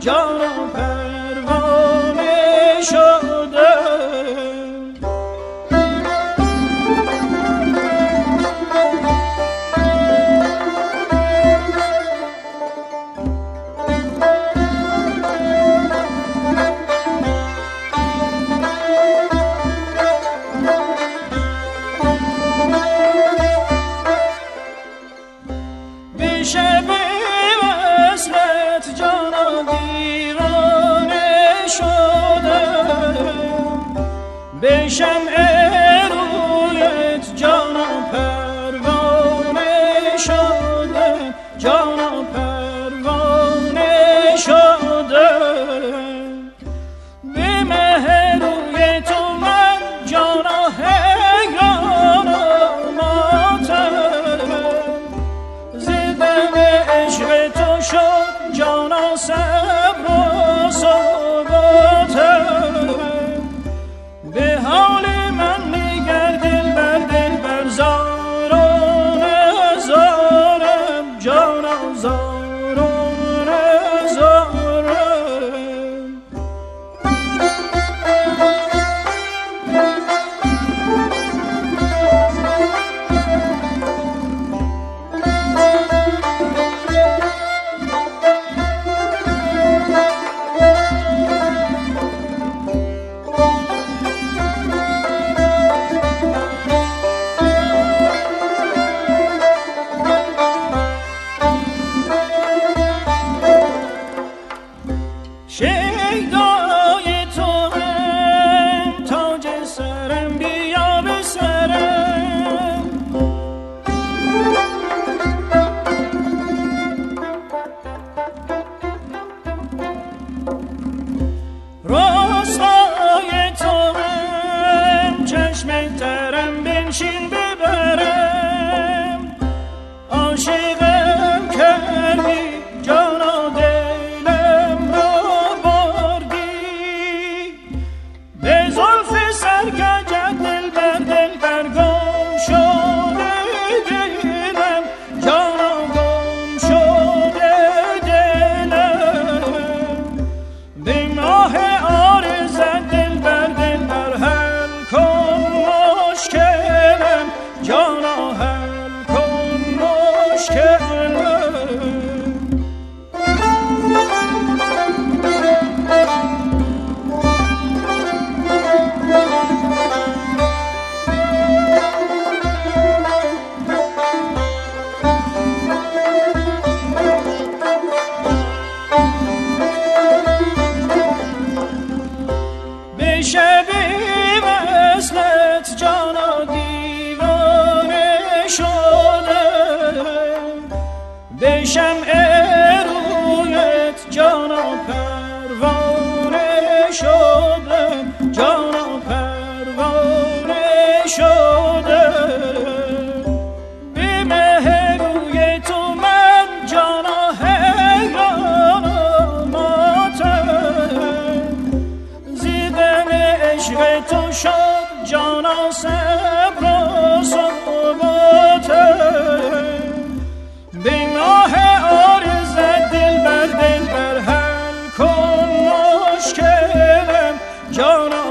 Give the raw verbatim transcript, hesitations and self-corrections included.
جانم پروانه شده. به شمع رویت جانم پروانه شده، جانم پروانه شده. به مه روی تو من جانا حیرانم ماتم، زدم عشق تو شد جانا صبر و ثباتم. به حال من نگر دلبر دلبر زارانه زارم، جانم زارانه زارم. شیدای تو هم تاج سرم، بیا به سرم. راستای تو هم چشم ترم، بنشین ببرم. عاشقم کردی جانا به شمع رویت جانم پروانه شده، جانم پروانه شده. به مه روی تو من جانا حیرانم ماتم، زدم عشق تو شد جانا صبر و ثباتم. به ماه آرزت دل بر دل بر حل کن مشکلم جانا